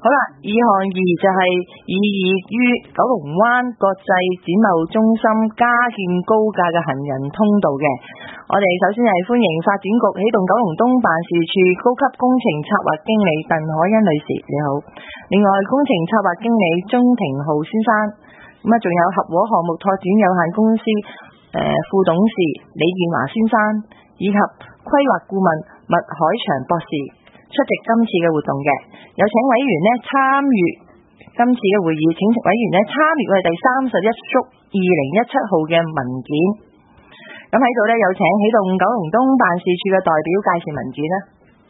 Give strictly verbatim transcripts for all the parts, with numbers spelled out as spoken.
好啦，二項二就係擬議於九龍灣國際展貿中心加建高架嘅行人通道嘅。我哋首先係歡迎發展局起動九龍東辦事處高級工程策劃經理鄧可欣女士，你好。另外，工程策劃經理鍾庭浩先生，咁啊仲有合和項目拓展有限公司誒、呃、副董事李建華先生，以及規劃顧問麥海祥博士出席今次嘅活動嘅。有請委員呢參與今次嘅會議，請委員呢參與我哋第三十一幅二零一七號嘅文件。咁喺度呢，有請起動九龍東辦事處嘅代表介紹文件啦。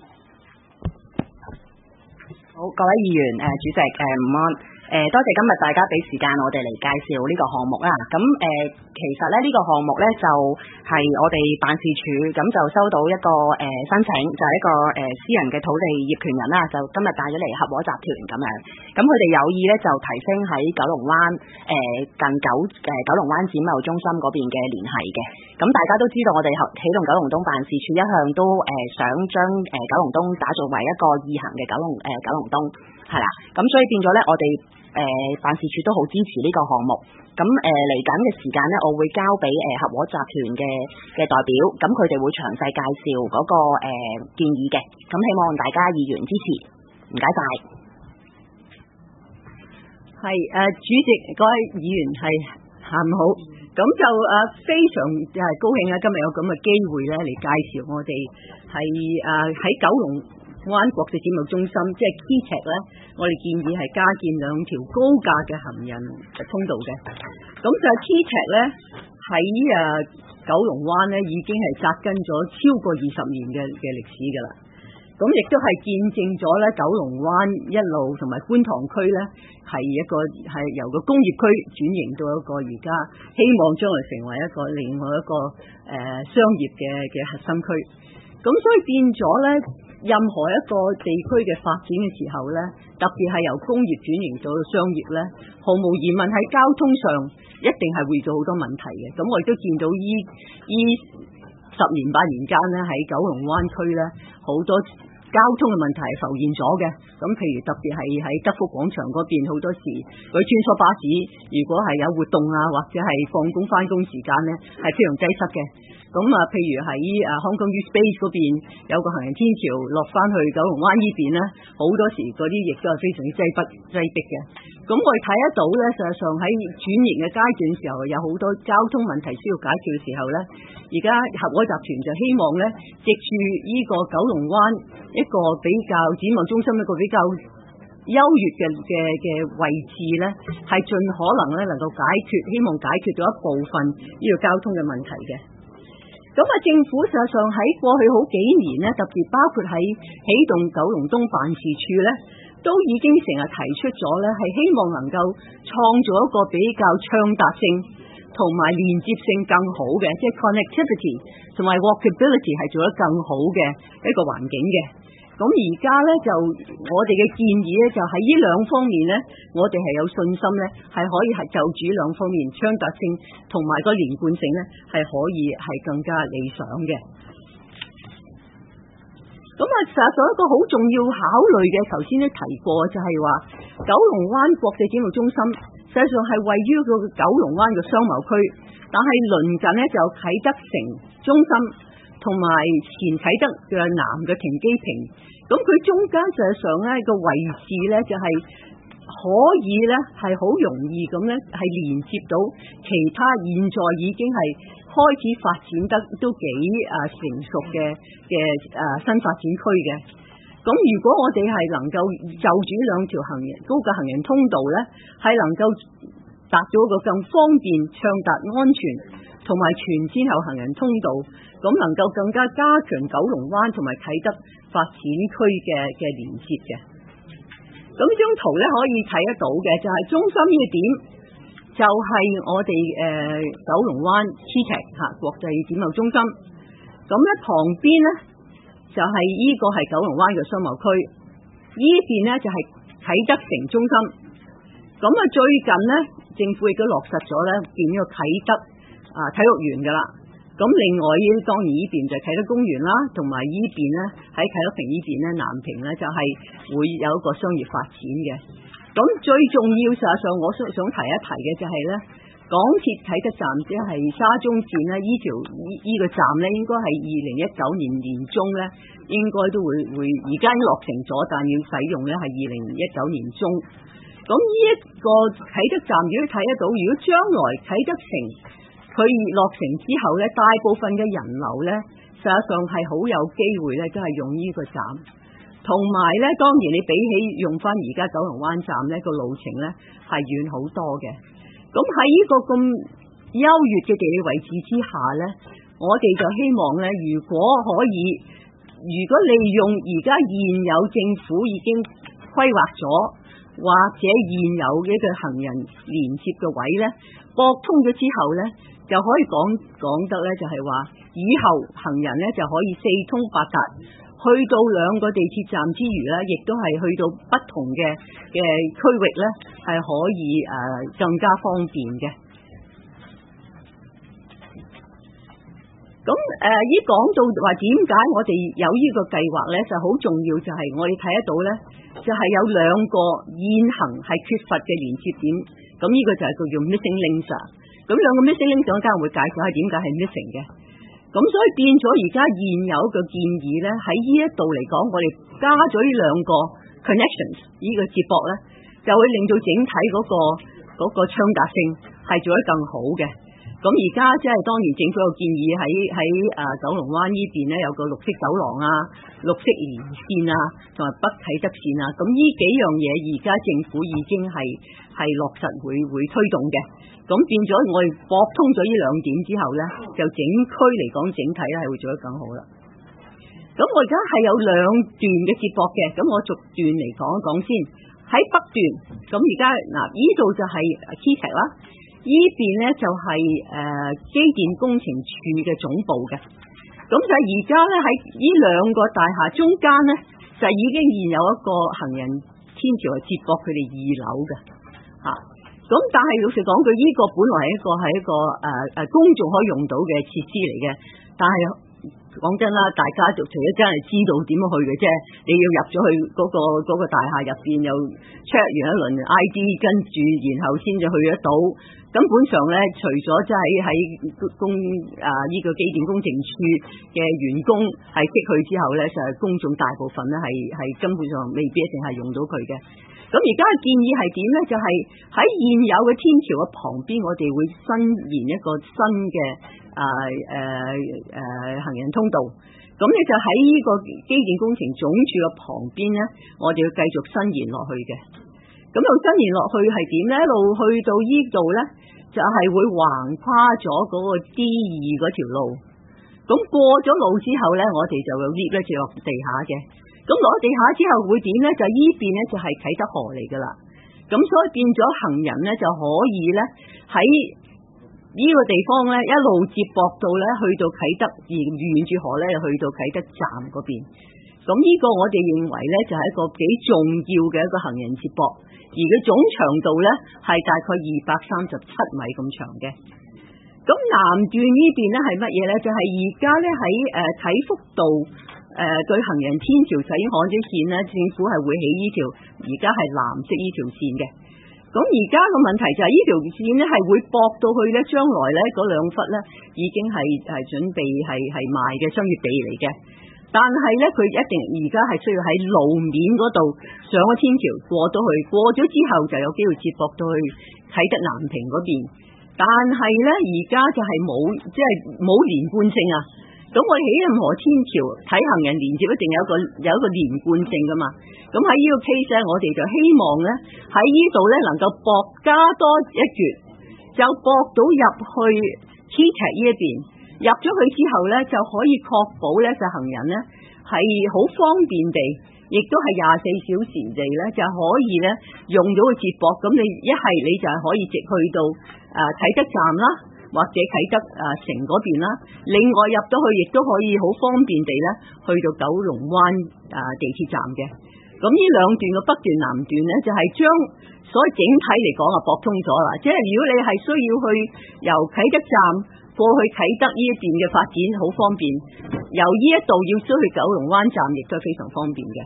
好，各位議員、誒、呃、主席、誒午安。誒、呃，多謝今日大家俾時間我哋嚟介紹呢個項目啦。咁誒、呃，其實咧呢、這個項目咧就係、是、我哋辦事處咁就收到一個誒、呃、申請，就係、是、一個誒、呃、私人嘅土地業權人啦，就今日帶咗嚟合和集團咁樣。咁佢哋有意咧就提升喺九龍灣誒、呃、近九誒、呃、九龍灣展貿中心嗰邊嘅聯繫嘅。咁大家都知道我哋起動九龍東辦事處一向都誒、呃、想將誒、呃、九龍東打造為一個易行嘅九龍誒、呃、九龍東係啦。咁所以變咗咧我哋誒、呃、辦事處都好支持呢個項目，咁誒嚟緊嘅時間呢，我會交俾誒、呃、合和集團嘅嘅代表，咁佢哋會詳細介紹嗰、那個誒、呃、建議嘅，咁希望大家議員支持，唔該晒。 係誒、呃、主席，各位議員係下午好，咁就誒、呃、非常係高興啊，今日有咁嘅機會咧嚟介紹我哋係誒喺九龍灣國際展貿中心，即係 Keytech 咧，我哋建議係加建兩條高架嘅行人通道嘅。咁就 Keytech 咧喺誒九龍灣咧已經係扎根咗超過二十年嘅嘅歷史㗎啦。咁亦都係見證咗咧九龍灣一路同埋觀塘區咧係一個係由個工業區轉型到一個而家希望將來成為一個另外一個誒、呃、商業嘅嘅核心區。咁所以變咗咧，任何一個地區嘅發展嘅時候咧，特別係由工業轉型到商業咧，毫無疑問喺交通上一定係會遇到好多問題嘅。咁我亦都見到依依十年八年間咧，喺九龍灣區咧好多交通嘅問題係浮現咗嘅。咁譬如特別係喺德福廣場嗰邊，好多時佢穿梭巴士，如果係有活動啊，或者係放工翻工時間咧，係非常擠塞嘅。咁啊，譬如喺誒 Hong Kong U Space 嗰邊有個行人天橋落翻去九龍灣呢邊咧，好多時嗰啲亦都係非常之擠迫擠迫嘅。咁我哋睇得到咧，實際上喺轉型嘅階段時候，有好多交通問題需要解決嘅時候咧，而家合和集團就希望咧，藉住呢個九龍灣一個比較展貿中心一個比較優越嘅嘅嘅位置咧，係盡可能咧能夠解決，希望解決咗一部分呢個交通嘅問題嘅。咁啊，政府實際上喺過去好幾年咧，特別包括喺起動九龍東辦事處咧，都已經成日提出咗咧，係希望能夠創造一個比較暢達性同埋連接性更好嘅，即係 connectivity 同埋 walkability 係做得更好嘅一個環境嘅。咁而家咧就我哋嘅建議咧，就喺呢兩方面咧，我哋係有信心咧，係可以係就住兩方面暢達性同埋個連貫性咧，係可以係更加理想嘅。咁啊，實際上一個好重要考慮嘅，頭先都提過，就係話九龍灣國際展貿中心實際上係位於個九龍灣嘅商貿區，但係鄰近咧就啟德城中心同埋前啟德嘅南嘅停機坪，咁佢中間實際上咧個位置咧就係可以咧係好容易咁咧係連接到其他現在已經係開始發展得都幾啊成熟嘅嘅啊新發展區嘅。咁如果我哋係能夠就住兩條行人高架行人通道咧，係能夠達到一個更方便、暢達、安全同埋全天候行人通道，咁能夠更加加強九龍灣同埋啟德發展區嘅嘅連接嘅。咁呢張圖咧可以睇得到嘅就係中心呢個點，就係我哋誒、呃、九龍灣 Keytech 嚇國際展貿中心。咁咧旁邊咧就係、是、呢個係九龍灣嘅商貿區，呢邊咧就係、是、啟德城中心。咁啊最近咧政府亦都落實咗咧建呢個啟德啊體育園噶啦。 咁另外呢，當然呢邊就啟德公園啦，同埋呢邊咧喺啟德屏呢邊咧，南屏咧就係會有一個商業發展嘅。咁最重要實際上，我想想提一提嘅就係咧，港鐵啟德站即係沙中線咧，呢條呢呢個站咧，應該係二零一九年年中咧，應該都會會而家已經落成咗，但要使用咧係二零一九年中。咁呢一個啟德站，如果睇得到，如果將來啟德城佢落成之後咧，大部分嘅人流咧，實際上係好有機會咧，都係用呢個站。同埋咧，當然你比起用翻而家九龍灣站咧，個路程咧係遠好多嘅。咁喺呢個咁優越嘅地理位置之下咧，我哋就希望咧，如果可以，如果利用而家現有政府已經規劃咗，或者現有嘅一個行人連接嘅位咧，駁通咗之後咧，就可以講講得咧，就係話以後行人咧就可以四通八達，去到兩個地鐵站之餘咧，亦都係去到不同嘅嘅區域咧，係可以誒、呃、更加方便嘅。咁誒，依、呃、講到話點解我哋有呢個計劃咧，就好重要，就係我哋睇得到咧，就係、是、有兩個現行係缺乏嘅連接點。咁呢個就係叫做 missing links。咁兩個 missing links 我間會介紹係點解係 missing 嘅。咁所以變咗而家現有嘅建議咧，喺呢一度嚟講，我哋加咗呢兩個 connections 呢個接駁咧，就會令到整體嗰、那個嗰、那個暢達性係做得更好嘅。咁而家即係當然政府有建議喺喺誒九龍灣呢邊咧有個綠色走廊啊、綠色連線啊，同埋北啟德線啊。咁呢幾樣嘢而家政府已經係係落實會會推動嘅。咁變咗我哋駁通咗呢兩點之後咧，就整區嚟講整體咧係會做得更好啦。咁我而家係有兩段嘅接駁嘅，咁我逐段嚟講一講先。喺北段，咁而家嗱呢度就係 Keytech 啦。呢邊咧就係、是、誒、呃、機電工程處嘅總部嘅，咁就而家咧喺呢兩個大廈中間咧，就已經現有一個行人天橋係接駁佢哋二樓嘅嚇。咁、啊、但係老實講句，呢、這個本來係一個係一個誒誒、呃、公眾可以用到嘅設施嚟嘅，但係講真啦，大家就除咗真係知道點樣去嘅啫，你要入咗去嗰、那個嗰、那個大廈入邊又 check 完一輪 I D， 跟住然後先至去得到。根本上咧，除咗即係喺公啊呢、這個機電工程處嘅員工係識佢之後咧，就係、是、公眾大部分咧係係根本上未必一定係用到佢嘅。咁而家嘅建議係點咧？就係、是、喺現有嘅天橋嘅旁邊，我哋會伸延一個新嘅啊誒誒行人通道。咁咧就喺呢個機電工程總署嘅旁邊咧，我哋要繼續伸延落去嘅。咁又伸延落去係點咧？一路去到呢度咧，就係、是、會橫跨咗嗰個 D 二嗰條路。咁過咗路之後咧，我哋就有 lift 咧就落地下嘅。咁落地下之後會點咧？就依邊咧就係啟德河嚟噶啦。咁所以變咗行人咧就可以咧喺呢個地方咧一路接駁到咧去到啟德，而沿住河咧去到啟德站嗰邊。咁呢個我哋認為咧就係一個幾重要嘅一個行人接駁，而佢總長度咧係大概二百三十七米咁長嘅。咁南段呢邊咧係乜嘢咧？就係而家咧喺誒啟福道誒對行人天橋洗海啲線咧，政府係會起呢條而家係藍色呢條線嘅。咁而家個問題就係呢條線咧係會駁到去咧，將來咧嗰兩忽咧已經係係準備係係賣嘅商業地嚟嘅。但係咧，佢一定而家係需要喺路面嗰度上個天橋過到去，過咗之後就有機會接駁到去啟德南屏嗰邊。但係咧，而家就係冇即係冇連貫性啊！咁我哋起任何天橋睇行人連接一定有一個有一個連貫性噶嘛。咁喺呢個 case 咧，我哋就希望咧喺呢度咧能夠駁加多一橛，就駁到入去 Keytech 呢一邊。入咗去之後咧，就可以確保咧，就行人咧係好方便地，亦都係廿四小時地咧，就可以咧用到個接駁。咁你一係你就係可以直去到誒啟德站啦，或者啟德誒城嗰邊啦。另外入咗去，亦都可以好方便地咧去到九龍灣誒地鐵站嘅。 咁呢兩段嘅北段南段咧，就係、是、將所以整體嚟講啊，駁通咗啦。即係如果你係需要去由啟德站過去啟德呢一段嘅發展，好方便；由呢一度要出去九龍灣站，亦都係非常方便嘅。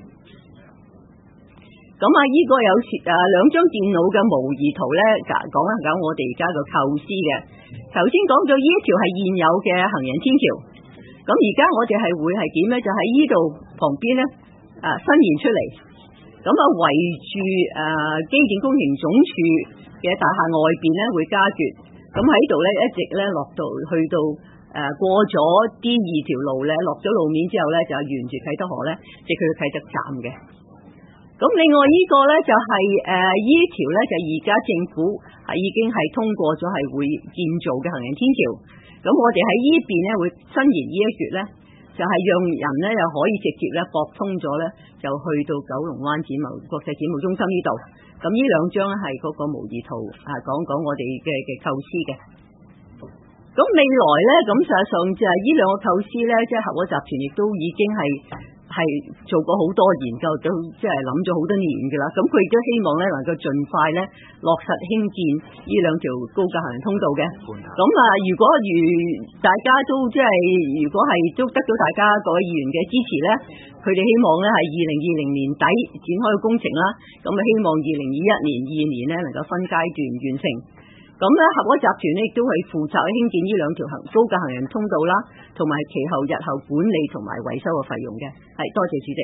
咁啊，呢個有誒兩張電腦嘅模擬圖咧，講一講我哋而家嘅構思嘅。頭先講咗呢一條係現有嘅行人天橋，咁而家我哋係會係點咧？就喺呢度旁邊咧，誒伸延出嚟，咁啊圍住誒機電工程總署嘅大廈外邊咧會加決，咁喺度咧一直咧落到去到誒過咗啲二條路咧，落咗路面之後咧就沿住啟德河咧直去啟德站嘅。咁另外呢個咧就係誒呢條咧就而家政府係已經係通過咗係會建造嘅行人天橋，咁我哋喺呢邊咧會伸延呢一橛咧，就係、是、讓人咧又可以直接咧駁通咗咧，就去到九龍灣展貿國際展貿中心呢度。咁呢兩張係嗰個模擬圖啊，講講我哋嘅嘅構思嘅。咁未來咧，咁實際上就係呢兩個構思咧，即係合和集團亦都已經係。係做過好多研究，都即係諗咗好多年㗎啦。咁佢亦都希望咧能夠盡快咧落實興建呢兩條高架行人通道嘅。咁啊，如果如大家都即係如果係都得到大家各位議員嘅支持咧，佢哋希望咧係二零二零年底展開嘅工程啦。咁啊，希望二零二一年、二年咧能夠分階段完成。咁咧，合和集團咧亦都係負責興建呢兩條行高架行人通道啦，同埋其後日後管理同埋維修嘅費用嘅。係，多謝主席。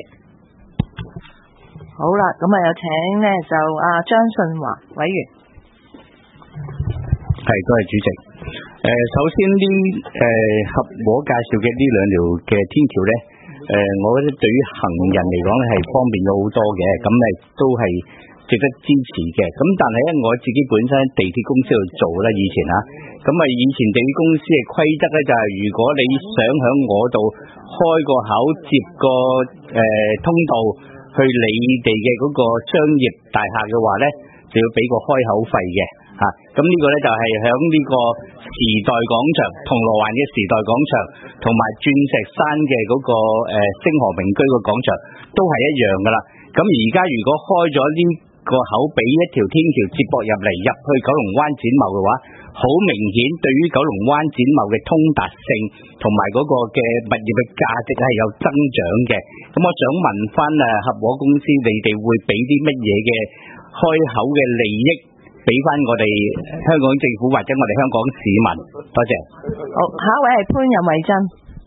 好啦，咁啊有請呢就阿張信華委員。 係，多謝主席。誒、呃，首先呢誒合和介紹嘅呢兩條嘅天橋咧，誒、呃，我覺得對於行人嚟講咧係方便咗好多嘅，咁誒都係值得支持嘅。咁但係咧，我自己本身地鐵公司度做啦，以前啊，咁啊以前地鐵公司嘅規則咧就係、是，如果你想喺我度開個口接個誒、呃、通道去你哋嘅嗰個商業大廈嘅話咧，就要俾個開口費嘅嚇。咁、啊、呢個咧就係喺呢個時代廣場、銅鑼灣嘅時代廣場同埋鑽石山嘅嗰、那個誒、呃、星河名居個廣場都係一樣噶啦。咁而家如果開咗呢個口俾一條天橋接駁入嚟入去九龍灣展貿嘅話，好明顯對於九龍灣展貿嘅通達性同埋嗰個嘅物業嘅價值係有增長嘅。咁我想問翻誒合和公司，你哋會俾啲乜嘢嘅開口嘅利益俾翻我哋香港政府或者我哋香港市民？多謝。 好，下一位係潘任惠珍。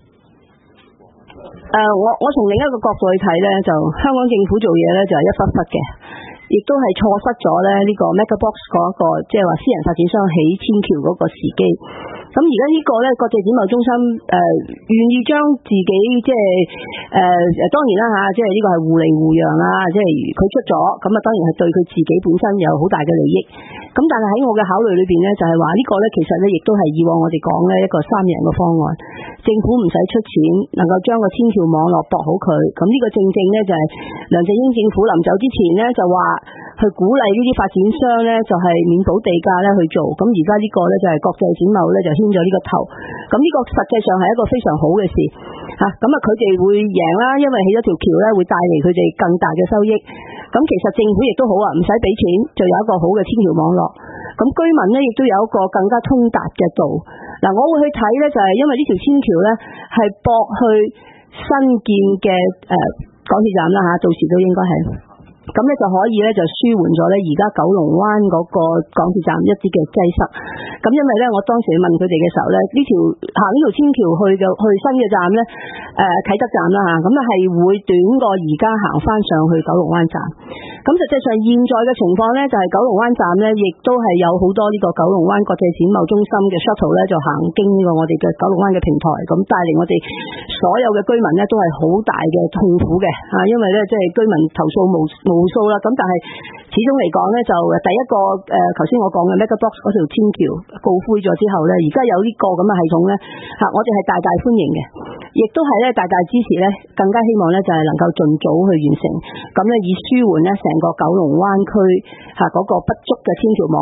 誒、呃，我我從另一個角度去睇咧，就香港政府做嘢咧就係一忽忽嘅，亦都係錯失咗咧呢個 MegaBox 嗰一個即係話私人發展商起天橋嗰個時機。咁而家呢個咧國際展貿中心誒願意將自己即係誒誒當然啦嚇，即係呢個係互利互讓啦，即係佢出咗咁啊，當然係對佢自己本身有好大嘅利益。咁但係喺我嘅考慮裏邊咧，就係話呢個咧其實咧亦都係以往我哋講咧一個三贏嘅方案，政府唔使出錢，能夠將個天橋網絡駁好佢。咁呢個正正咧就係梁振英政府臨走之前咧就話去鼓勵呢啲發展商咧就係免補地價咧去做。咁而家呢個咧就係國際展貿咧就牽咗呢個頭。咁呢個實際上係一個非常好嘅事嚇。咁啊佢哋會贏啦，因為起咗條橋咧會帶嚟佢哋更大嘅收益。咁其實政府亦都好啊，唔使俾錢就有一個好嘅天橋網絡。咁居民咧亦都有一個更加通達嘅道。嗱，我會去睇咧就係因為呢條天橋咧係駁去新建嘅誒港鐵站啦嚇，到時都應該係。咁咧就可以咧就舒緩咗咧而家九龍灣嗰個港鐵站一啲嘅擠塞。咁因為咧我當時問佢哋嘅時候咧，呢條行呢條天橋去嘅去新嘅站咧，誒、呃、啟德站啦嚇，咁啊係會短過而家行翻上去九龍灣站。咁實際上現在嘅情況咧就係、是、九龍灣站咧亦都係有好多呢個九龍灣國際展貿中心嘅 shuttle 咧就行經呢個我哋嘅九龍灣嘅平台，咁帶嚟我哋所有嘅居民咧都係好大嘅痛苦嘅嚇，因為咧即係居民投訴無無數啦。咁但係始終嚟講咧就第一個誒頭先我講嘅 MegaBox 嗰條天橋告灰咗之後咧，而家有呢個咁嘅系統咧嚇，我哋係大大歡迎嘅，亦都係咧大大支持咧，更加希望咧就係能夠盡早去完成，咁咧以舒緩咧成個九龍灣區嚇嗰個不足嘅天橋網絡，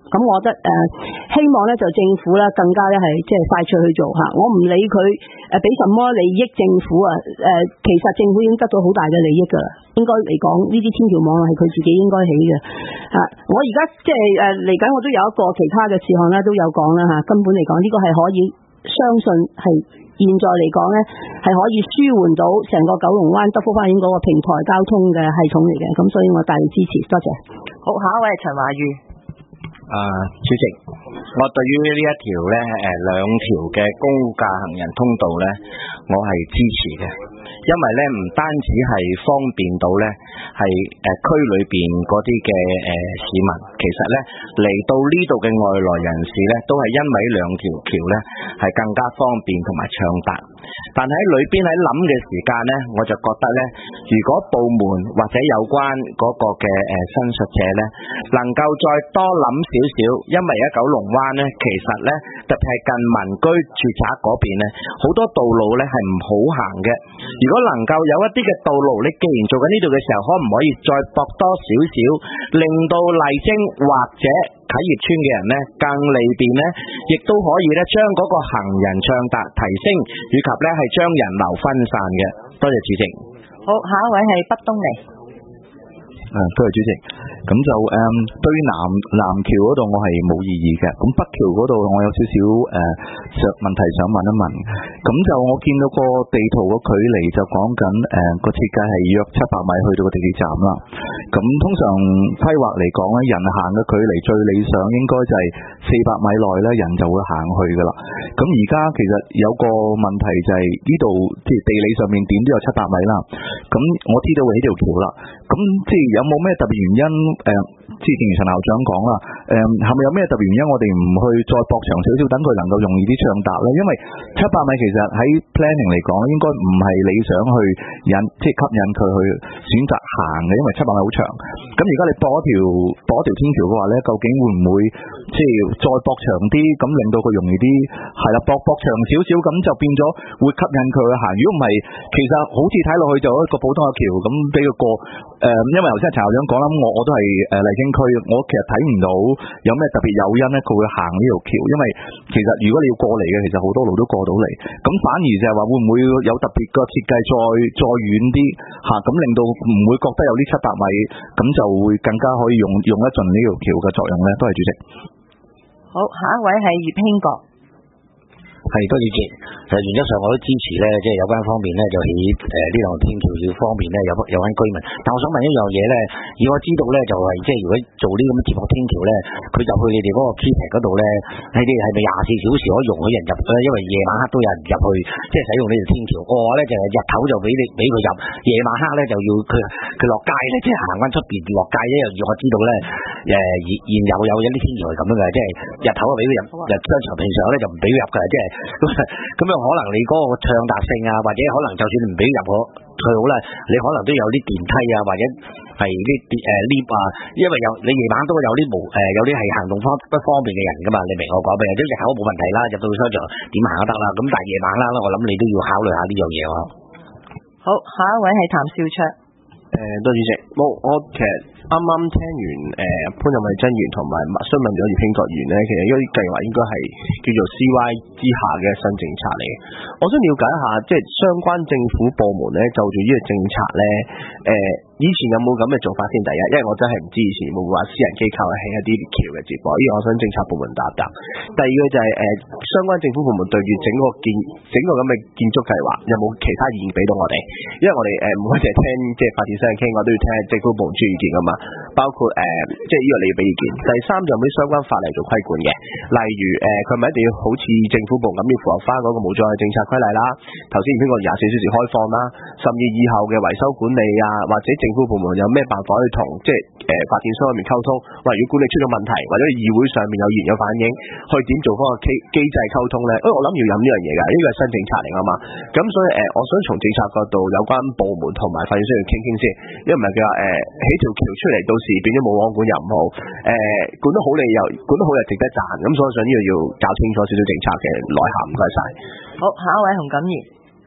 咁我覺得誒、呃、希望咧就政府咧更加咧係即係快脆去做嚇。我唔理佢誒俾什麼利益政府啊，誒、呃、其實政府已經得到好大嘅利益㗎啦。應該嚟講呢啲天橋網絡係佢自己應該起嘅嚇。我而家即係誒嚟緊，我都有一個其他嘅事項咧都有講啦嚇。根本嚟講呢個係可以相信係現在嚟講咧係可以舒緩到成個九龍灣德福花園嗰個平台交通嘅系統嚟嘅。咁所以我大力支持，多謝。 好，下一位係陳華裕。 啊，主席，我對於呢一條咧誒兩條嘅高架行人通道咧，我係支持嘅，因為咧唔單止係方便到咧係誒區裏邊嗰啲嘅誒市民，其實咧嚟到呢度嘅外來人士咧，都係因為兩條橋咧係更加方便同埋暢達。但喺裏邊喺諗嘅時間咧，我就覺得咧，如果部門或者有關嗰個嘅誒申述者咧，能夠再多諗少少，因為而家九龍灣咧，其實咧特別係近民居住宅嗰邊咧，好多道路咧係唔好行嘅。如果能夠有一啲嘅道路，你既然做緊呢度嘅時候，可唔可以再駁多少少，令到麗晶或者啟業邨嘅人咧更利便咧，亦都可以咧將嗰個行人暢達提升，以及咧係將人流分散嘅。多謝主席。 好，下一位係北東尼。 誒，多謝主席。咁就誒、嗯，對於南南橋嗰度我係冇異議嘅。咁北橋嗰度我有少少誒問題想問一問。咁就我見到個地圖個距離就講緊誒個設計係約七百米去到個地鐵站啦。咁通常規劃嚟講咧，人行嘅距離最理想應該就係四百米內咧，人就會行去噶啦。咁而家其實有個問題就係呢度即係地理上面點都有七百米啦。咁我知道會起條橋啦。咁即係有冇咩特別原因？誒、呃，之前陳校長講啦，誒係咪有咩特別原因？我哋唔去再駁長少少，等佢能夠容易啲暢達咧？因為七百米其實喺 planning 嚟講，應該唔係理想去引，即係吸引佢去選擇行嘅，因為七百米好長。咁而家你駁一條駁一條天橋嘅話咧，究竟會唔會即係再駁長啲，咁令到佢容易啲？係啦，駁駁長少少，咁就變咗會吸引佢去行。如果唔係，其實好似睇落去就一個普通嘅橋，咁俾佢過。誒、呃，因為頭先陳校長講啦，我我都係誒麗晶區，我其實睇唔到有咩特別誘因咧，佢會行呢條橋，因為其實如果你要過嚟嘅，其實好多路都過到嚟，咁反而就係話會唔會有特別嘅設計再再遠啲嚇，咁、啊、令到唔會覺得有呢七百米，咁就會更加可以用用得盡呢條橋嘅作用咧。多謝主席。 好，下一位係葉興國。 係，多謝主席。其實原則上我都支持咧，即係有關方面咧就起誒呢兩條天橋要方便咧有有關居民。但我想問一樣嘢咧，以我知道咧就係即係如果做呢咁嘅接駁天橋咧，佢就去你哋嗰個 keypad 嗰度咧，你哋係咪廿四小時可以容許人入咧？因為夜晚黑都有人入去，即係使用呢條天橋。我話咧就係日頭就俾你俾佢入，夜晚黑咧就要佢佢落街咧，即係行翻出邊落街。因為我知道咧誒現現有有一啲天橋係咁樣嘅，即係日頭就俾佢入，日商場平常咧就唔俾佢入㗎，即係。咁咁樣可能你嗰個暢達性啊，或者可能就算唔俾入去佢好啦，你可能都有啲電梯啊，或者係啲誒 lift 啊，因為有你夜晚都有啲無誒有啲係行動方不方便嘅人噶嘛，你明我講咩？即係日頭冇問題啦，入到商場點行都得啦。咁但係夜晚啦，我諗你都要考慮下呢樣嘢喎。 好，下一位係譚少卓。 誒、呃，多謝主席。冇，我其實啱啱聽完誒、呃、潘任惠珍議員同埋詢問咗葉興國議員咧，其實呢啲計劃應該係叫做 C Y 之下嘅新政策嚟嘅。我想了解一下，即係相關政府部門咧就住呢個政策咧，誒、呃、以前有冇咁嘅做法先？第一，因為我真係唔知以前會唔會話私人機構係起一啲橋嘅接駁，呢個我想政策部門答答。第二個就係、是、誒、呃、相關政府部門對住整個建整個咁嘅建築計劃有冇其他意見俾到我哋？因為我哋誒唔可以淨係聽即係發展商傾，我都要聽政府部門出意見噶嘛。包括誒、呃、即係呢個你要俾意見。第三就有冇啲相關法例做規管嘅？例如誒佢咪一定要好似政府部門咁要符合翻嗰個無障礙政策規例啦。頭先邊個廿四小時開放啦，甚至以後嘅維修管理啊，或者政府部門有咩辦法去同即係誒、呃、發展商嗰邊溝通？喂，如果管理出咗問題，或者議會上面有議員有反映，去點做翻個機機制溝通咧？誒、哎，我諗要諗呢樣嘢㗎，呢個係新政策嚟㗎嘛。咁所以誒、呃，我想從政策角度有關部門同埋發展商要傾傾先，因為唔係佢話誒起條橋出嚟到時變咗冇網管又唔好，誒、呃、管得好你又管得好又值得讚，咁所以我想呢個要搞清楚少少政策嘅內涵。唔該晒。 好，下一位洪錦賢。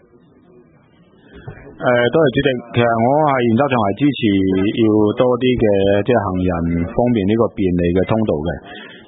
誒、呃，多謝主席。其實我係原則上係支持要多啲嘅即係行人方面呢個便利嘅通道嘅。誒、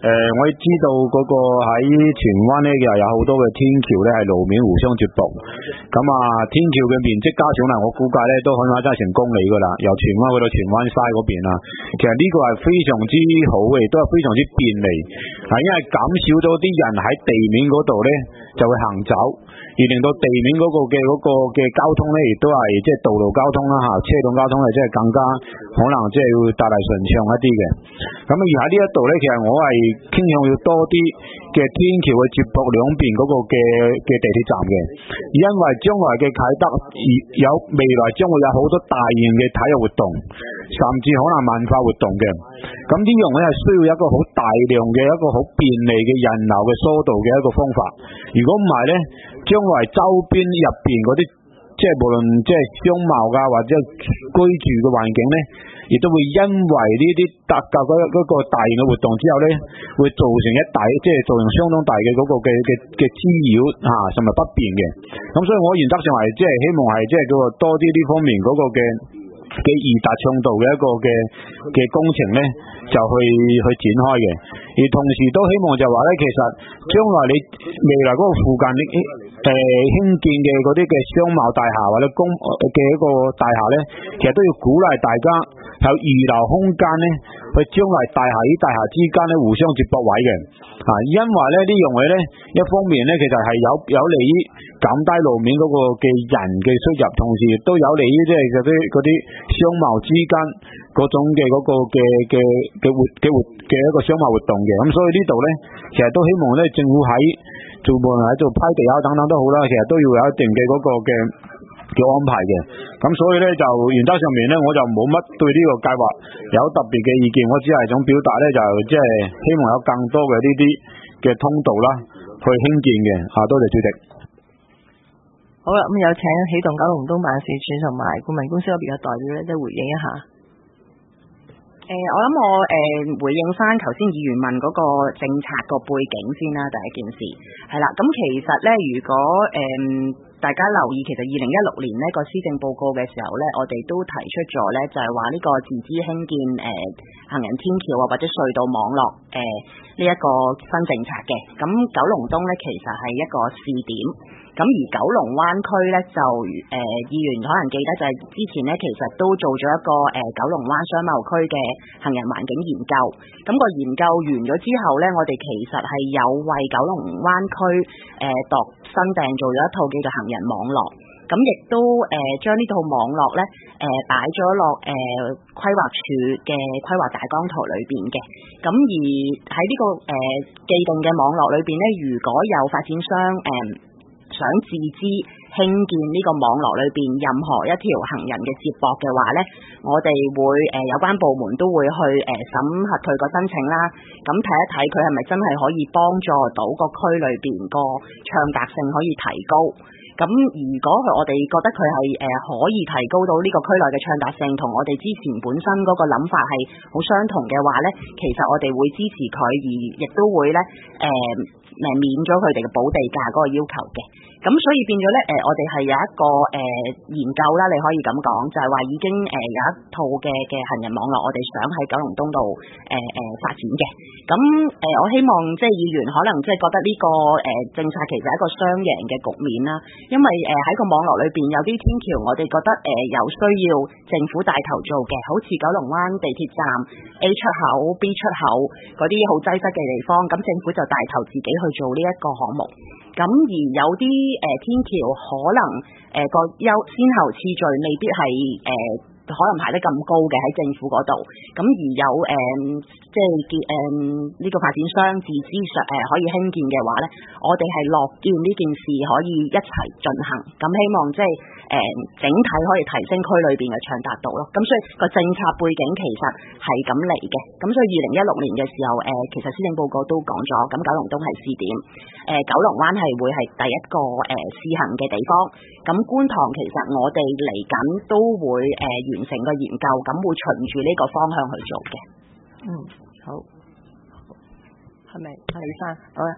誒、呃，我知道嗰個喺荃灣咧，其實有好多嘅天橋咧係路面互相接駁。咁啊，天橋嘅面積加上嚟，我估計咧都起碼真係成公里噶啦，由荃灣去到荃灣西嗰邊啊。其實呢個係非常之好嘅，亦都係非常之便利，係因為減少咗啲人喺地面嗰度咧就會行走，而令到地面嗰個嘅嗰個嘅交通咧，亦都係即係道路交通啦嚇，車輛交通係即係更加可能即係會帶嚟順暢一啲嘅。咁而喺呢一度咧，其實我係傾向要多啲嘅天橋去接駁兩邊嗰個嘅嘅地鐵站嘅，因為將來嘅啟德有未來將會有好多大型嘅體育活動，甚至可能文化活動嘅。咁呢樣咧係需要一個好大量嘅一個好便利嘅人流嘅疏導嘅一個方法。如果唔係咧，將來周邊入邊嗰啲即係無論即係商貿噶或者居住嘅環境咧，亦都會因為呢啲特價嗰嗰個大型嘅活動之後咧，會造成一大即係造成相當大嘅嗰個嘅嘅嘅滋擾啊，甚至不便嘅。咁所以我原則上係即係希望係即係嗰個多啲呢方面嗰個嘅嘅易達倡導嘅一個嘅嘅工程咧，就去去展開嘅。而同時都希望就話咧，其實將來你未來嗰個附近呢誒興建嘅嗰啲嘅商貿大廈或者公嘅一個大廈咧，其實都要鼓勵大家有預留空間咧，去將來大廈與大廈之間咧互相接駁位嘅啊，因為咧呢樣嘢咧，一方面咧其實係有有利於減低路面嗰個嘅人嘅出入，同時亦都有利於即係嗰啲嗰啲商貿之間嗰種嘅嗰個嘅嘅嘅活嘅活嘅一個商貿活動嘅。咁所以呢度咧，其實都希望咧政府喺做無論喺做批地啊等等都好啦，其實都要有一定嘅嗰個嘅嘅安排嘅。咁所以咧就原則上面咧，我就冇乜對呢個計劃有特別嘅意見，我只係想表達咧就即係希望有更多嘅呢啲嘅通道啦去興建嘅。啊，多謝主席。 好啦，咁有請起動九龍東辦事處同埋顧問公司嗰邊嘅代表咧，都回應一下。 誒、呃，我諗我誒、呃、回應翻頭先議員問嗰個政策個背景先啦，第一件事係啦。咁其實咧，如果誒、呃、大家留意，其實二零一六年呢個施政報告嘅時候咧，我哋都提出咗咧，就係話呢個自資興建誒、呃、行人天橋啊，或者隧道網絡誒呢一個新政策嘅。咁九龍東咧其實係一個試點。咁而九龍灣區咧就誒、呃、議員可能記得就係之前咧其實都做咗一個誒、呃、九龍灣商貿區嘅行人環境研究。咁、個研究完咗之後咧，我哋其實係有為九龍灣區誒度身訂做咗一套叫做行人網絡。咁亦都誒、呃、將呢套網絡咧誒擺咗落誒規劃署嘅規劃大綱圖裏邊嘅。咁而喺呢、個誒、呃、既定嘅網絡裏邊咧，如果有發展商誒、呃想自資興建呢個網絡裏邊任何一條行人嘅接駁嘅話呢，我哋會誒、呃、有關部門都會去誒、呃、審核佢個申請啦，咁睇一睇佢係咪真係可以幫助到個區裏邊個暢達性可以提高。咁如果我哋覺得佢係誒可以提高到呢個區內嘅暢達性，同我哋之前本身嗰個諗法係好相同嘅話呢，其實我哋會支持佢，而亦都會呢誒誒、呃、免咗佢哋嘅補地價嗰個要求嘅。咁所以變咗咧，誒、呃、我哋係有一個誒、呃、研究啦，你可以咁講，就係、是、話已經誒、呃、有一套嘅嘅行人網絡，我哋想喺九龍東度誒誒發展嘅。咁誒、呃、我希望即係議員可能即係覺得呢、這個誒、呃、政策其實係一個雙贏嘅局面啦，因為誒喺、呃、個網絡裏邊有啲天橋，我哋覺得誒、呃、有需要政府帶頭做嘅，好似九龍灣地鐵站 A 出口、B 出口嗰啲好擠塞嘅地方，咁政府就帶頭自己去做呢一個項目。咁而有啲誒、呃、天橋可能誒個優先後次序未必係誒、呃、可能排得咁高嘅喺政府嗰度，咁而有誒、呃、即係建誒呢個發展商自資上誒可以興建嘅話咧，我哋係樂見呢件事可以一齊進行，咁希望即係誒、呃、整體可以提升區裏邊嘅暢達度咯。咁所以個政策背景其實係咁嚟嘅。咁所以二零一六年嘅時候，誒、呃、其實施政報告都講咗，咁九龍東係試點，誒、呃、九龍灣係會係第一個誒、呃、試行嘅地方。咁觀塘其實我哋嚟緊都會誒、呃、完成個研究，咁會循住呢個方向去做嘅。 嗯，好，係咪阿李生？好啦。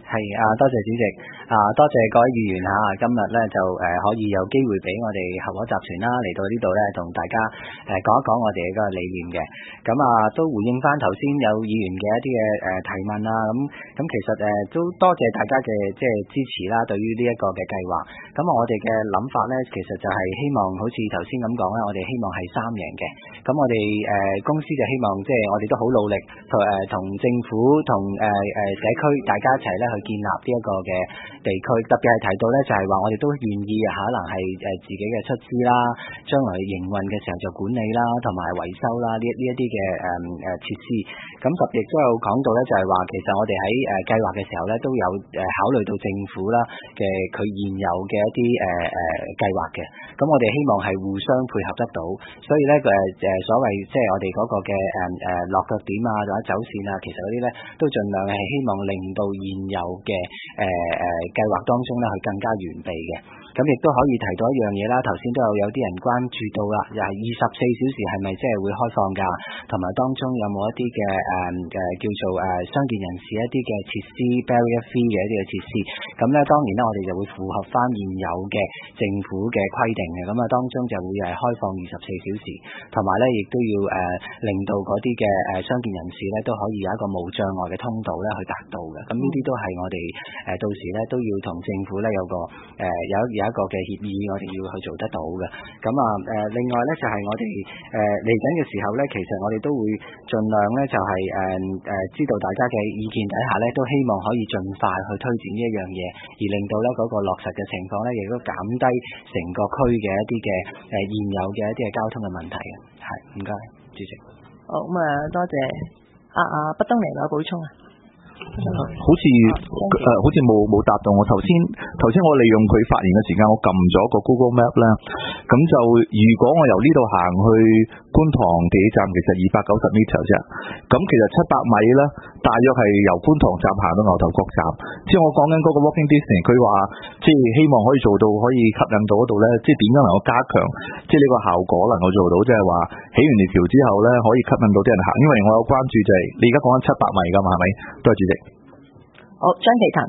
係啊，多謝主席啊，多謝各位議員嚇，今日咧就誒、呃、可以有機會俾我哋合和集團啦嚟到呢度咧，同大家誒、呃、講一講我哋嗰個理念嘅。咁啊，都回應翻頭先有議員嘅一啲嘅誒提問啦。咁咁其實誒、呃、都多謝大家嘅即係支持啦，對於呢一個嘅計劃。咁我哋嘅諗法咧，其實就係希望好似頭先咁講啦，我哋希望係三贏嘅。咁我哋誒、呃、公司就希望即係我哋都好努力同誒同政府同誒誒社區大家一齊咧去建立呢一個嘅地區，特別係提到咧就係話我哋都願意可能係誒自己嘅出資啦，將來營運嘅時候就管理啦，同埋維修啦呢呢一啲嘅誒誒設施。咁特別亦都有講到咧，就係話其實我哋喺誒計劃嘅時候咧都有誒考慮到政府啦嘅佢現有嘅一啲誒誒計劃嘅。咁我哋希望係互相配合得到，所以咧誒誒所謂即係我哋嗰個嘅誒誒落腳點啊或者走線啊，其實嗰啲咧都盡量係希望令到現有嘅誒誒計劃當中咧去更加完備嘅。咁亦都可以提到一樣嘢啦，頭先都有有啲人關注到啦，又係二十四小時係咪即係會開放㗎？同埋當中有冇一啲嘅誒誒叫做誒傷健人士一啲嘅設施 barrier free 嘅一啲嘅設施？咁咧當然咧我哋就會符合翻現有嘅政府嘅規定嘅，咁啊當中就會係開放二十四小時，同埋咧亦都要誒、呃、令到嗰啲嘅誒傷健人士咧都可以有一個無障礙嘅通道咧去達到嘅。咁呢啲都係我哋誒、呃、到時咧都要同政府咧有個誒、呃、有有一個嘅協議，我哋要去做得到嘅。咁啊誒另外咧就係、是、我哋誒嚟緊嘅時候咧，其實我哋都會盡量咧就係誒誒知道大家嘅意見底下咧，都希望可以盡快去推展呢一樣嘢，而令到咧嗰個落實嘅情況咧，亦都減低成個區嘅一啲嘅誒現有嘅一啲嘅交通嘅問題嘅。係，唔該，主席。 好，咁啊，多謝阿阿畢東尼有補充啊。 好似誒、呃，好似冇冇答到我。頭先頭先我利用佢發言嘅時間，我撳咗個 Google Map 啦。咁就如果我由呢度行去觀塘地鐵站，其實二百九十米啫。咁其實七百米啦，大約係由觀塘站行到牛頭角站。即係我講緊嗰個 walking distance，佢話即係希望可以做到可以吸引到嗰度咧，即係點樣能夠加強，即係呢個效果能夠做到，即係話起完條橋之後咧，可以吸引到啲人行。因為我有關注就係、是、你而家講緊七百米㗎嘛，係咪？多謝主席。 好，張其騰。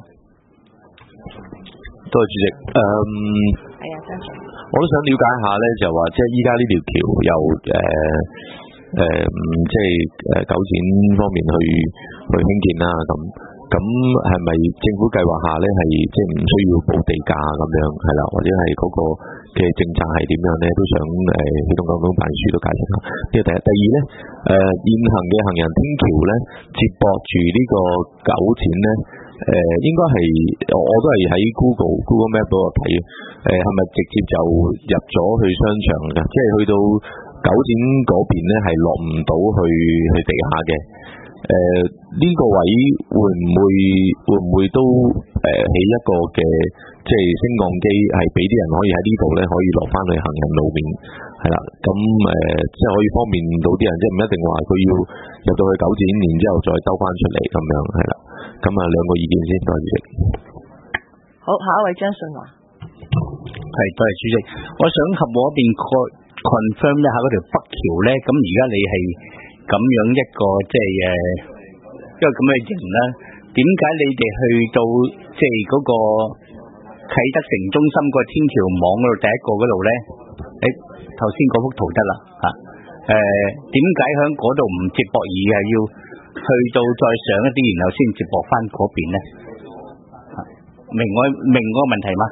多謝主席。誒、嗯， 係啊，張其騰。 我都想了解下咧，就話即係依家呢條橋由誒誒，即係誒九展方面去去興建啦。咁咁係咪政府計劃下咧係即係唔需要補地價咁樣係啦，或者係嗰個嘅政策係點樣咧？都想誒起動港東辦事處都解釋下。呢個第一，第二咧誒現行嘅行人天橋咧接駁住呢個九展咧。誒、呃、應該係我都係喺 Google Google Map 嗰度睇，誒係咪直接就入咗去商場㗎？即係去到九展嗰邊咧係落唔到去去地下嘅。誒、呃、呢、這個位會唔會會唔會都誒起、呃、一個嘅即係升降機，係俾啲人可以喺呢度咧可以落翻去行人路面係啦。咁誒、呃、即係可以方便到啲人，即係唔一定話佢要入到去九展，然之後再兜翻出嚟咁樣係啦。咁啊，兩個意見先，多謝主席。 好，下一位張信華。 係，多謝主席。我想合和嗰邊 confirm 一下嗰條北橋咧，咁而家你係咁樣一個即係誒一個咁嘅型啦。點解你哋去到即係嗰個啟德城中心個天橋網嗰度第一個嗰度咧？誒，頭先嗰幅圖得啦嚇。誒，點解喺嗰度唔接駁而係要？去到再上一啲，然後先接駁翻嗰邊咧，明我明嗰個問題嗎？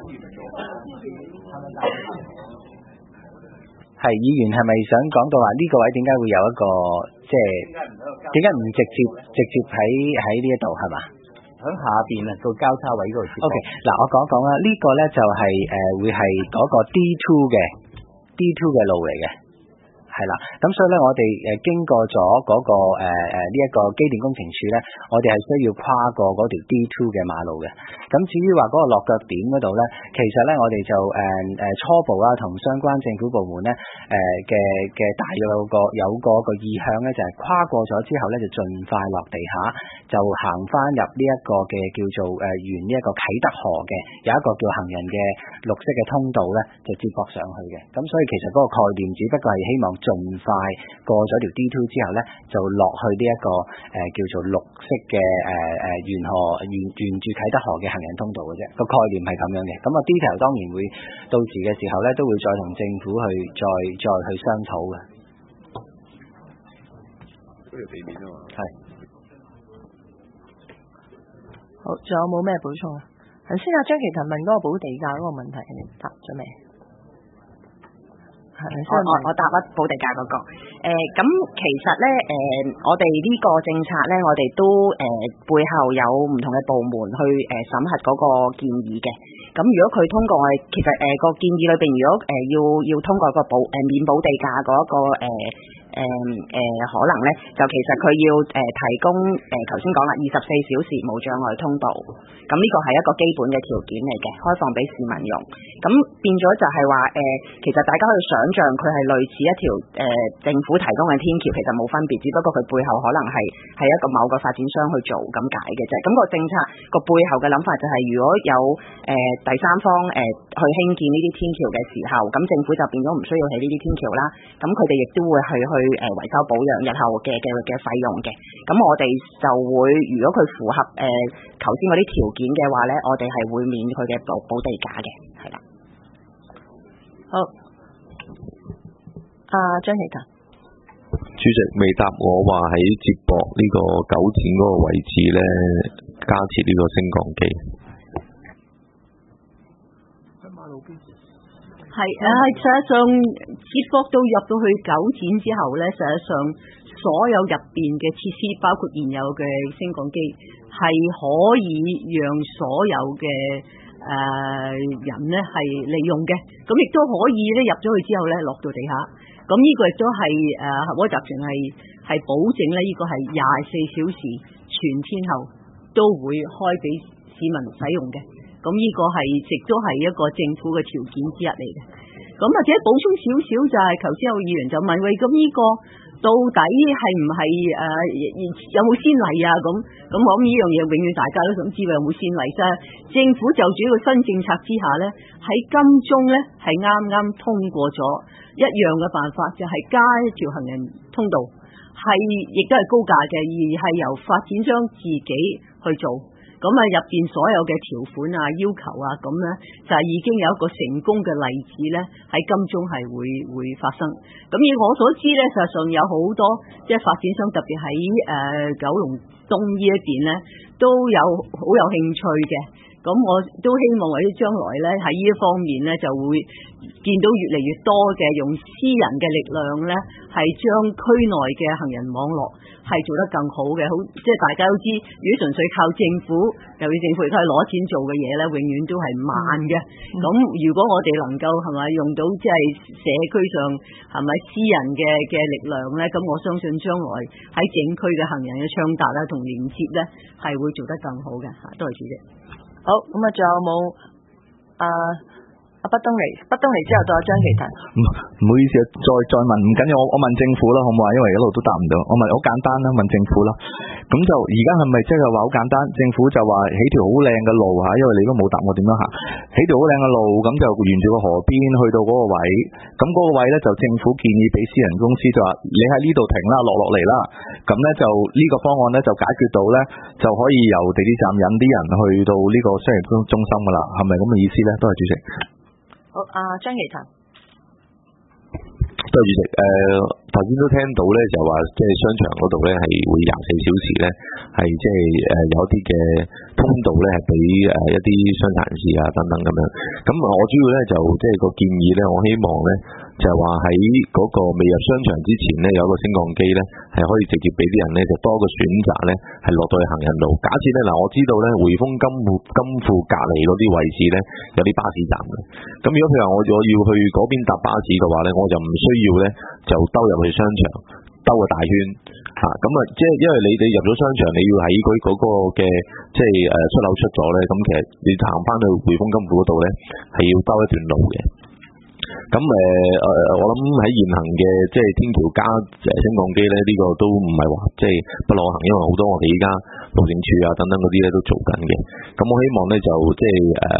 係議員係咪想講到話呢個位點解會有一個即係點解唔直接直接喺喺呢一度係嘛？喺下邊啊個交叉位嗰度。O K， 嗱我講一講啦，呢、這個咧就係、是、誒、呃、會係嗰個 D two 嘅 D two 嘅路嚟嘅。係啦，咁所以咧，我哋誒經過咗嗰、那個誒誒呢一個機電工程署咧，我哋係需要跨過嗰條 D two 嘅馬路嘅。咁至於話嗰個落腳點嗰度咧，其實咧我哋就誒誒、呃、初步啦，同相關政府部門咧誒嘅嘅大約有個有個個意向咧，就係、是、跨過咗之後咧，就盡快落地下，就行翻入呢一個嘅叫做誒沿呢一個啟德河嘅有一個叫行人嘅綠色嘅通道咧，就接駁上去嘅。咁所以其實嗰個概念只不過係希望盡快過咗條 D 二 之後咧，就落去呢、這、一個誒、呃、叫做綠色嘅誒誒沿河沿沿住啟德河嘅行人通道嘅啫，個概念係咁樣嘅。咁啊 detail 當然會到時嘅時候咧，都會再同政府去再再去商討嘅。 嗰條地面啊嘛。係。 好，仲有冇咩補充啊？頭先阿張其騰問嗰個補地價嗰個問題，你答咗未？係咪先？ 我我答一補地價嗰、那個。誒、呃，咁其實咧，誒、呃，我哋呢個政策咧，我哋都誒、呃、背後有唔同嘅部門去誒審、呃、核嗰個建議嘅。咁如果佢通過我哋，其實誒個、呃、建議裏邊，如果誒、呃、要要通過個補誒、呃、免補地價嗰、那個誒。呃誒誒、呃呃，可能咧就其實佢要誒、呃、提供誒，頭先講啦，二十四小時無障礙通道，咁呢個係一個基本嘅條件嚟嘅，開放俾市民用。咁變咗就係話誒，其實大家可以想象佢係類似一條誒、呃、政府提供嘅天橋，其實冇分別，只不過佢背後可能係係一個某個發展商去做咁解嘅啫。咁、那個政策個背後嘅諗法就係、是，如果有誒、呃、第三方誒、呃、去興建呢啲天橋嘅時候，咁政府就變咗唔需要起呢啲天橋啦。咁佢哋亦都會去去。誒維修保養日後嘅嘅嘅費用嘅，咁我哋就會如果佢符合誒頭先嗰啲條件嘅話咧，我哋係會免佢嘅補補地價嘅，係啦。 好，阿張其騰， 主席未答我話喺接駁呢個九展嗰個位置咧，加設呢個升降機。 喺馬路邊。係啊，實際上接駁到入到去九展之後咧，實際上所有入邊嘅設施，包括現有嘅升降機，係可以讓所有嘅誒、呃、人咧係利用嘅。咁亦都可以咧入咗去之後咧落到地下。咁呢個亦都係誒合和集團係係保證咧，呢個係廿四小時全天候都會開俾市民使用嘅。咁呢個係亦都係一個政府嘅條件之一嚟嘅。咁或者補充少少就係，頭先有議員就問喂，咁呢個到底係唔係誒有冇先例啊？咁咁我諗呢樣嘢永遠大家都想知道有冇先例啫。政府就住呢個新政策之下咧，喺金鐘咧係啱啱通過咗一樣嘅辦法，就係、是、加一條行人通道，係亦都係高價嘅，而係由發展商自己去做。咁啊，入邊所有嘅條款啊、要求啊，咁咧就係已經有一個成功嘅例子咧，喺金鐘係會會發生。咁以我所知咧，實際上有好多即係發展商，特別喺誒九龍東呢一邊咧，都有好有興趣嘅。咁我都希望或者將來咧喺呢一方面咧，就會見到越嚟越多嘅用私人嘅力量咧，係將區內嘅行人網絡係做得更好嘅。好，即係大家都知，如果純粹靠政府，由於政府亦都係攞錢做嘅嘢咧，永遠都係慢嘅。咁、嗯、如果我哋能夠係咪用到即係社區上係咪私人嘅嘅力量咧，咁我相信將來喺整區嘅行人嘅暢達啦同連接咧，係會做得更好嘅。嚇，多謝主席。 好，咁啊，仲有冇啊？阿北東嚟，北東嚟之後再有張其騰。 唔唔好意思啊，再再問，唔緊要，我我問政府啦，好唔好啊？因為一路都答唔到，我問好簡單啦，問政府啦。咁就而家係咪即係話好簡單？政府就話起條好靚嘅路嚇，因為你都冇答我點樣行，起條好靚嘅路，咁就沿住個河邊去到嗰個位，咁嗰個位咧就政府建議俾私人公司就話你喺呢度停啦，落落嚟啦，咁咧就呢個方案咧就解決到咧，就可以由地鐵站引啲人去到呢個商業中中心噶啦，係咪咁嘅意思咧？多謝主席。 好，阿張其騰。 多謝主席。誒、呃，頭先都聽到咧，就話即係商場嗰度咧係會廿四小時咧係即係誒有一啲嘅通道咧係俾誒一啲傷殘人士啊等等咁樣。咁我主要咧就即係個建議咧，我希望咧就係話喺嗰個未入商場之前咧有一個升降機咧係可以直接俾啲人咧就多個選擇咧係落到去行人路。假設咧嗱，我知道咧匯豐金富金富隔離嗰啲位置咧有啲巴士站嘅。咁如果譬如話我我要去嗰邊搭巴士嘅話咧，我就唔需要咧就兜入去商場兜個大圈嚇。咁啊，即係因為你你入咗商場，你要喺佢嗰個嘅即係誒出口出咗咧，咁其實你行翻去匯豐金富嗰度咧係要兜一段路嘅。咁誒誒，我諗喺現行嘅即係天橋加誒升降機咧，呢、這個都唔係話即係不可行，因為好多我哋依家路政署啊等等嗰啲咧都做緊嘅。咁我希望咧就即係誒、呃，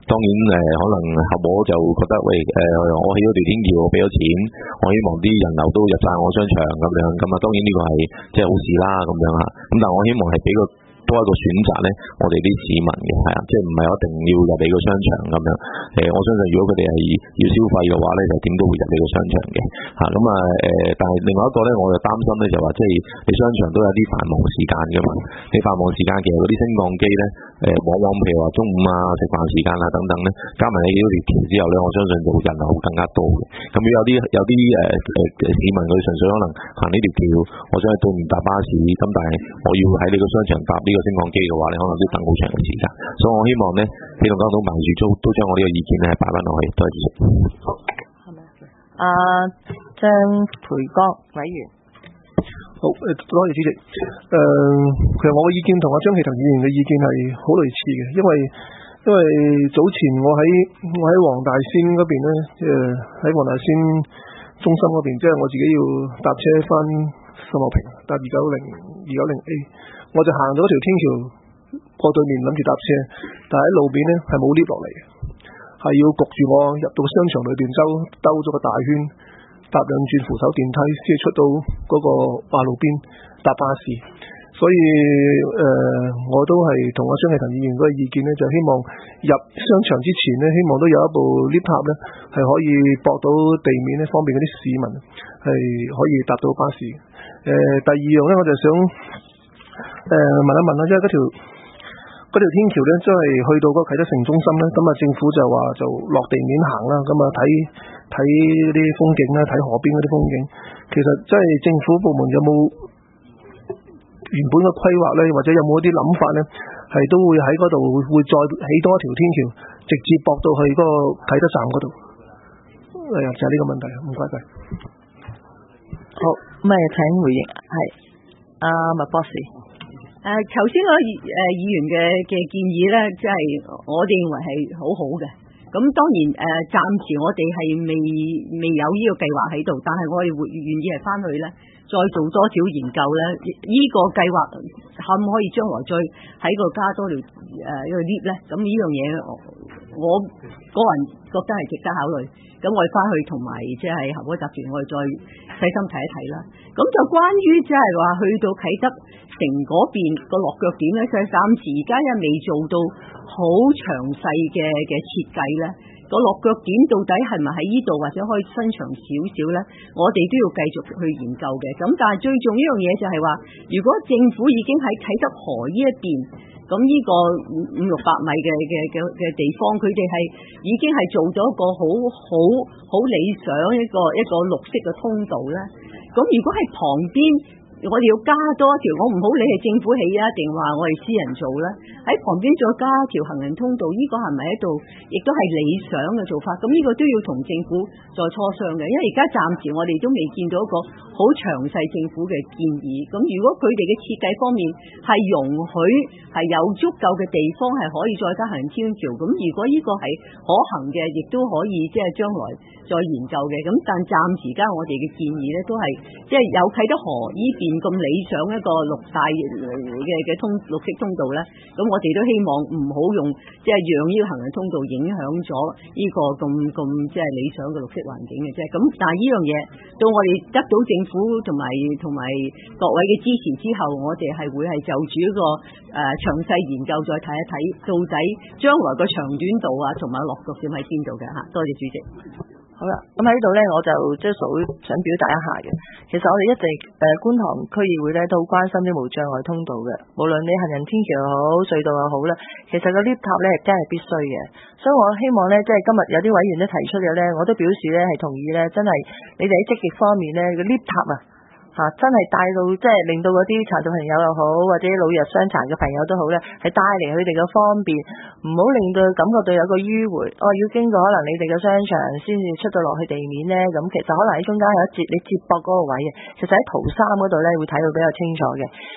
當然誒、呃，可能合和就覺得喂誒、呃，我起咗條天橋，我俾咗錢，我希望啲人流都入晒我商場咁樣，咁啊當然呢個係即係好事啦咁樣嚇。咁但係我希望係俾個多一個選擇咧，我哋啲市民嘅係啊，即係唔係一定要入你個商場咁樣。誒、呃，我相信如果佢哋係要消費嘅話咧，就點都會入你個商場嘅嚇。咁啊誒，但係另外一個咧，我就擔心咧就話，即係你商場都有啲繁忙時間㗎嘛。你繁忙時間其實嗰啲升降機咧，誒、呃、往往譬如話中午啊、食飯時間啊等等咧，加埋你幾條橋之後咧，我相信就人流會更加多嘅。咁有啲有啲誒誒市民佢純粹可能行呢條橋，我想去對面搭巴士，咁但係我要喺你個商場搭呢個升降機嘅話，你可能都等好長嘅時間。所以我希望咧，希望交通辦事處都都將我呢個意見咧擺翻落去，多謝主席。 阿張培剛委員， 好誒，多謝主席。誒、呃，其實我嘅意見同阿張啟騰議員嘅意見係好類似嘅，因為因為早前我喺我喺黃大仙嗰邊咧，即係喺黃大仙中心嗰邊，即係我自己要搭車翻秀茂坪搭二九零二九零 A， 我就行到條天橋過對面諗住搭車，但係喺路邊咧係冇 lift 落嚟嘅，係要焗住我入到商場裏邊周兜咗個大圈，搭兩轉扶手電梯先出到嗰個馬路邊搭巴士。所以誒、呃，我都係同阿張啟騰議員嗰個意見咧，就希望入商場之前咧，希望都有一部 lift 塔咧，係可以駁到地面咧，方便嗰啲市民係可以搭到巴士。誒、呃，第二樣咧，我就想誒、呃、問一問啦，因為嗰條嗰條天橋咧，即係去到嗰個啟德城中心咧，咁啊政府就話就落地面行啦，咁啊睇睇啲風景啦，睇河邊嗰啲風景。其實即係政府部門有冇原本嘅規劃咧，或者有冇一啲諗法咧，係都會喺嗰度會會再起多一條天橋，直接駁到去嗰個啟德站嗰度。誒，就係呢個問題，唔該晒。 好，咁啊請回應，係阿麥博士。 誒，頭先嗰誒議員嘅嘅建議咧，即係我哋認為係好好嘅。咁當然誒，暫時我哋係未未有呢個計劃喺度，但係我哋會願意係翻去咧，再做多少研究咧？呢個計劃可唔可以將來再喺個加多條誒一個 lift 咧？咁呢樣嘢我個人覺得係值得考慮。咁我哋翻去同埋即係合和集團，我哋再細心睇一睇啦。咁就關於即係話去到啟德城嗰邊個落腳點咧，就暫時而家又未做到好詳細嘅嘅設計咧。個落腳點到底係咪喺呢度，或者可以伸長少少咧？我哋都要繼續去研究嘅。咁但係最重要一樣嘢就係話，如果政府已經喺啟德河呢一邊，咁呢個五六百米嘅嘅嘅嘅地方，佢哋係已經係做咗一個好好好理想一個一個綠色嘅通道咧。咁如果係旁邊，我哋要加多一條，我唔好理係政府起啊，定話我哋私人做咧，喺旁邊再加一條行人通道，呢、這個係咪喺度，亦都係理想嘅做法？咁呢個都要同政府再磋商嘅，因為而家暫時我哋都未見到一個好詳細政府嘅建議。咁如果佢哋嘅設計方面係容許係有足夠嘅地方係可以再加行人天橋，咁如果呢個係可行嘅，亦都可以即係將來再研究嘅。咁但暫時而家我哋嘅建議咧，都係即係有啟德河呢邊咁理想一個綠帶嘅嘅通綠色通道咧，咁我哋都希望唔好用即係讓呢個行人通道影響咗呢個咁咁即係理想嘅綠色環境嘅啫。咁但係呢樣嘢到我哋得到政府同埋同埋各位嘅支持之後，我哋係會係就住一個誒詳細研究再睇一睇，到底將來個長短度啊同埋落腳點喺邊度嘅吓。多謝主席。 好啦，咁喺呢度咧，我就即係屬於想表達一下嘅。其實我哋一直誒、呃、觀塘區議會咧都好關心啲無障礙通道嘅，無論你行人天橋又好隧道又好啦，其實個 lift 塔咧真係必須嘅。所以我希望咧，即係今日有啲委員都提出嘅咧，我都表示咧係同意咧，真係你哋喺積極方面咧個 lift 塔啊。嚇、啊！真係帶到即係令到嗰啲殘疾朋友又好，或者老弱傷殘嘅朋友都好咧，係帶嚟佢哋嘅方便，唔好令到感覺到有個迂迴。哦，要經過可能你哋嘅商場先至出到落去地面咧，咁其實可能喺中間有一節你接駁嗰個位嘅，其實喺圖三嗰度咧會睇到比較清楚嘅。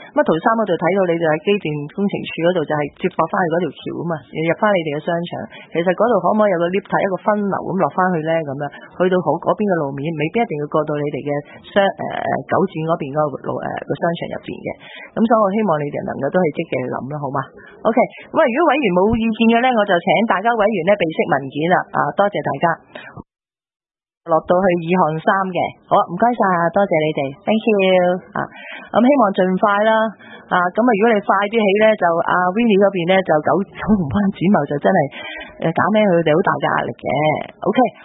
乜圖三嗰度睇到你就喺機電工程署嗰度就係接駁翻去嗰條橋啊嘛，入翻你哋嘅商場。其實嗰度可唔可以有個 lift 一個分流咁落翻去咧？咁樣去到好嗰邊嘅路面，未必一定要過到你哋嘅商誒九展嗰邊嗰個路誒個商場入邊嘅。咁所以我希望你哋能夠都係積極去諗啦，好嘛 ？OK， 咁啊，如果委員冇意見嘅咧，我就請大家委員咧備悉文件啦。啊，多謝大家。落到去二項三嘅，好啊，唔該晒啊，多謝你哋 ，thank you 啊，咁希望盡快啦，啊，咁啊，如果你快啲起咧，就阿 Winnie 嗰邊咧就九九龍灣展貿就真係誒減輕佢哋好大嘅壓力嘅 ，OK。